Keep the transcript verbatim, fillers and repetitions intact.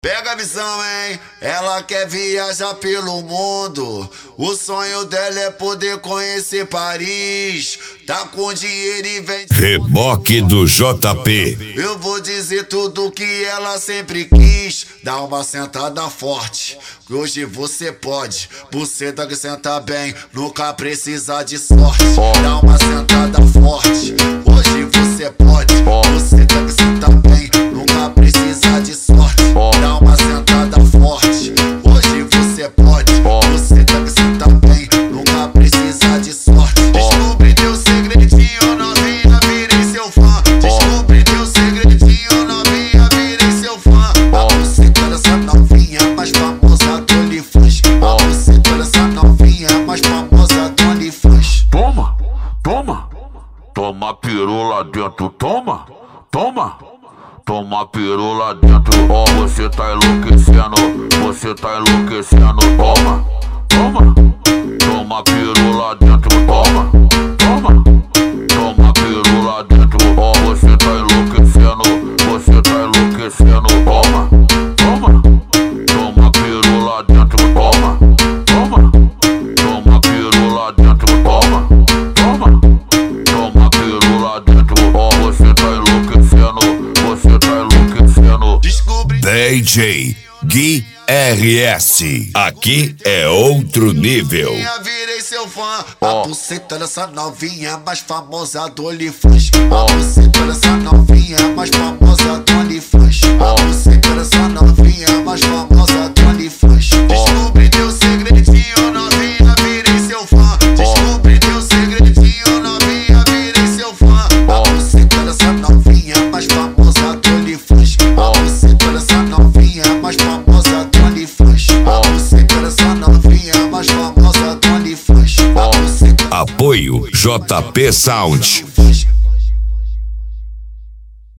Pega a visão, hein? Ela quer viajar pelo mundo. O sonho dela é poder conhecer Paris. Tá com dinheiro e vem... Reboque do J P. Eu vou dizer tudo que ela sempre quis. Dá uma sentada forte, que hoje você pode. Buceta que senta bem, nunca precisa de sorte. Dá uma sentada forte, hoje você pode. Buceta que senta bem, nunca precisa de sorte. Dá uma sentada forte, hoje você pode. Buceta que senta bem, nunca precisa de sorte. Descobri teu segredinho, novinha, virei seu fã. Descobri teu segredinho, novinha, virei seu fã. A buceta dessa novinha mais famosa do OnlyFans. A buceta dessa novinha mais famosa do OnlyFans. Toma, toma, toma peru lá dentro, toma, toma. Toma peru lá dentro, ó, oh, você tá enlouquecendo, você tá enlouquecendo, toma, toma, toma peru lá dentro, toma, toma, toma peru lá dentro, ó, oh, você tá enlouquecendo, você tá enlouquecendo, toma, toma, toma peru lá dentro, toma, toma, toma peru lá dentro, toma, toma, toma peru lá dentro, ó, oh, você tá enlouquecendo. Você tá enlouquecendo. Descobri D J Gui R S. Aqui é outro nível. Virei seu fã. A buceta dessa novinha mais famosa do OnlyFans. A buceta dessa novinha mais famosa do OnlyFans. A buceta dessa novinha mais famosa do OnlyFans. Descobri teu segredinho, novinha, virei seu fã. Descobri teu segredinho, novinha, virei seu fã. A buceta dessa novinha mais famosa do OnlyFans. A buceta dessa novinha mais famosa do OnlyFans. A buceta dessa novinha mais famosa do OnlyFans. Apoio J P Sound.